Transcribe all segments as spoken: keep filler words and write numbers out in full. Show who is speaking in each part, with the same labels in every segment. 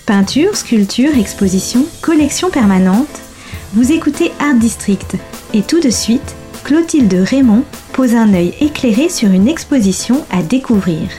Speaker 1: Peinture, sculpture, exposition, collection permanente, vous écoutez Art District et tout de suite, Clotilde Raymond pose un œil éclairé sur une exposition à découvrir.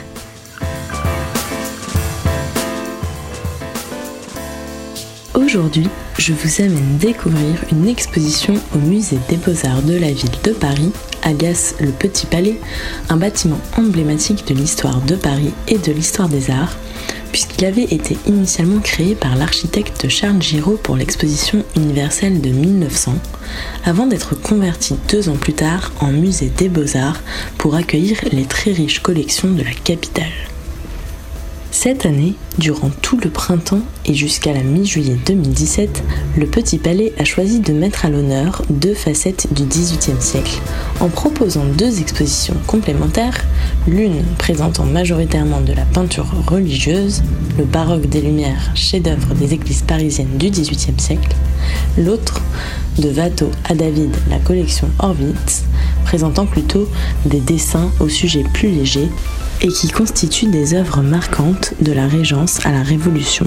Speaker 2: Aujourd'hui, je vous amène découvrir une exposition au musée des Beaux-Arts de la ville de Paris, alias le Petit Palais, un bâtiment emblématique de l'histoire de Paris et de l'histoire des arts, puisqu'il avait été initialement créé par l'architecte Charles Giraud pour l'exposition universelle de mille neuf cents, avant d'être converti deux ans plus tard en musée des Beaux-Arts pour accueillir les très riches collections de la capitale. Cette année, durant tout le printemps et jusqu'à la mi-juillet deux mille dix-sept, le Petit Palais a choisi de mettre à l'honneur deux facettes du dix-huitième siècle, en proposant deux expositions complémentaires, l'une présentant majoritairement de la peinture religieuse, le baroque des Lumières, chef-d'œuvre des églises parisiennes du dix-huitième siècle, l'autre, de Watteau à David, la collection Horvitz, présentant plutôt des dessins au sujet plus léger et qui constituent des œuvres marquantes de la Régence à la Révolution.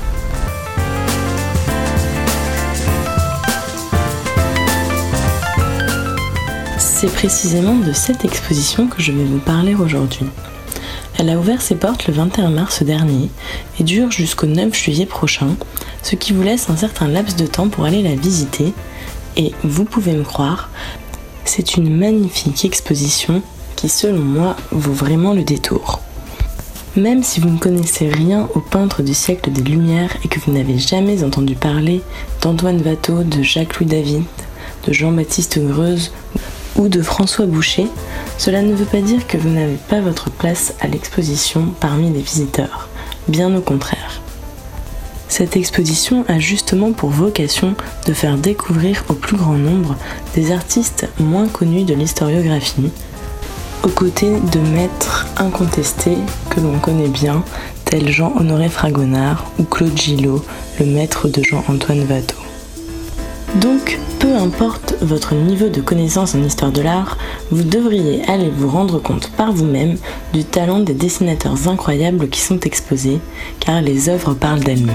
Speaker 2: C'est précisément de cette exposition que je vais vous parler aujourd'hui. Elle a ouvert ses portes le vingt et un mars dernier et dure jusqu'au neuf juillet prochain, ce qui vous laisse un certain laps de temps pour aller la visiter. Et vous pouvez me croire, c'est une magnifique exposition qui, selon moi, vaut vraiment le détour. Même si vous ne connaissez rien aux peintres du siècle des Lumières et que vous n'avez jamais entendu parler d'Antoine Watteau, de Jacques-Louis David, de Jean-Baptiste Greuze ou de François Boucher, cela ne veut pas dire que vous n'avez pas votre place à l'exposition parmi les visiteurs, bien au contraire. Cette exposition a justement pour vocation de faire découvrir au plus grand nombre des artistes moins connus de l'historiographie, aux côtés de maîtres incontestés que l'on connaît bien, tels Jean-Honoré Fragonard ou Claude Gillot, le maître de Jean-Antoine Watteau. Donc, peu importe votre niveau de connaissance en histoire de l'art, vous devriez aller vous rendre compte par vous-même du talent des dessinateurs incroyables qui sont exposés, car les œuvres parlent d'elles-mêmes.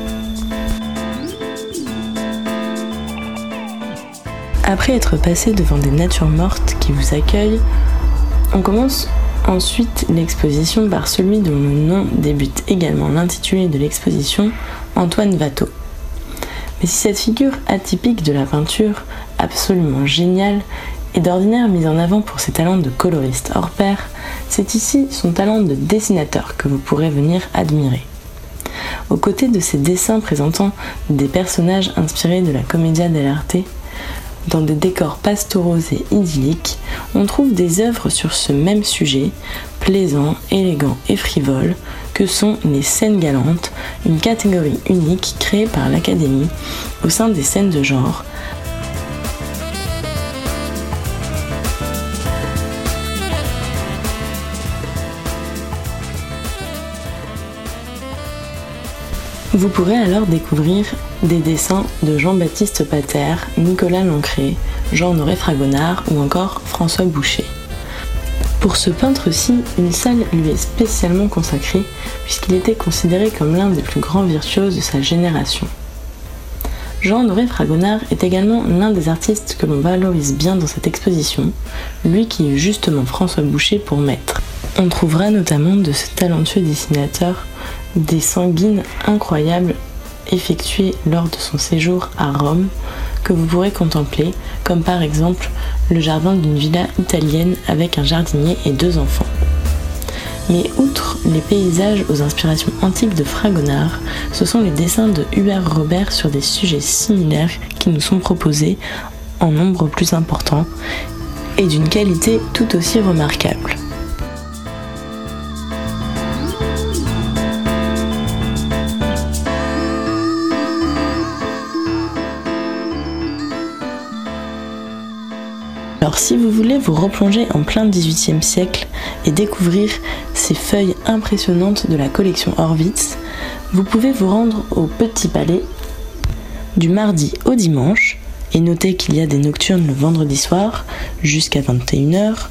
Speaker 2: Après être passé devant des natures mortes qui vous accueillent, on commence ensuite l'exposition par celui dont le nom débute également l'intitulé de l'exposition, Antoine Watteau. Mais si cette figure atypique de la peinture, absolument géniale, est d'ordinaire mise en avant pour ses talents de coloriste hors pair, c'est ici son talent de dessinateur que vous pourrez venir admirer. Aux côtés de ses dessins présentant des personnages inspirés de la commedia dell'arte, dans des décors pastoraux et idylliques, on trouve des œuvres sur ce même sujet, plaisants, élégants et frivoles, que sont les scènes galantes, une catégorie unique créée par l'Académie au sein des scènes de genre. Vous pourrez alors découvrir des dessins de Jean-Baptiste Pater, Nicolas Lancret, Jean-Honoré Fragonard ou encore François Boucher. Pour ce peintre-ci, une salle lui est spécialement consacrée puisqu'il était considéré comme l'un des plus grands virtuoses de sa génération. Jean-Honoré Fragonard est également l'un des artistes que l'on valorise bien dans cette exposition, lui qui eut justement François Boucher pour maître. On trouvera notamment de ce talentueux dessinateur des sanguines incroyables effectuées lors de son séjour à Rome que vous pourrez contempler, comme par exemple le jardin d'une villa italienne avec un jardinier et deux enfants. Mais outre les paysages aux inspirations antiques de Fragonard, ce sont les dessins de Hubert Robert sur des sujets similaires qui nous sont proposés en nombre plus important et d'une qualité tout aussi remarquable. Alors si vous voulez vous replonger en plein dix-huitième siècle et découvrir ces feuilles impressionnantes de la collection Horvitz, vous pouvez vous rendre au Petit Palais du mardi au dimanche, et notez qu'il y a des nocturnes le vendredi soir jusqu'à vingt et une heures.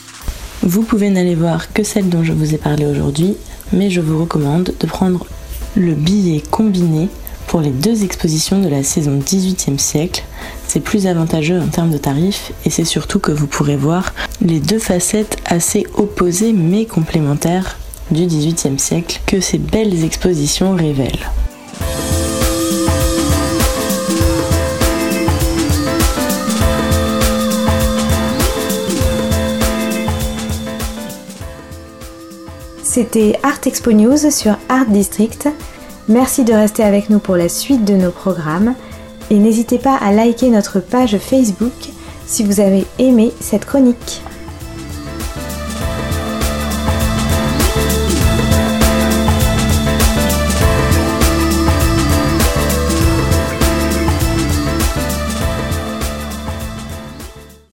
Speaker 2: Vous pouvez n'aller voir que celle dont je vous ai parlé aujourd'hui, mais je vous recommande de prendre le billet combiné pour les deux expositions de la saison dix-huitième siècle. C'est plus avantageux en termes de tarifs et c'est surtout que vous pourrez voir les deux facettes assez opposées mais complémentaires du dix-huitième siècle que ces belles expositions révèlent.
Speaker 1: C'était Art Expo News sur Art District. Merci de rester avec nous pour la suite de nos programmes et n'hésitez pas à liker notre page Facebook si vous avez aimé cette chronique.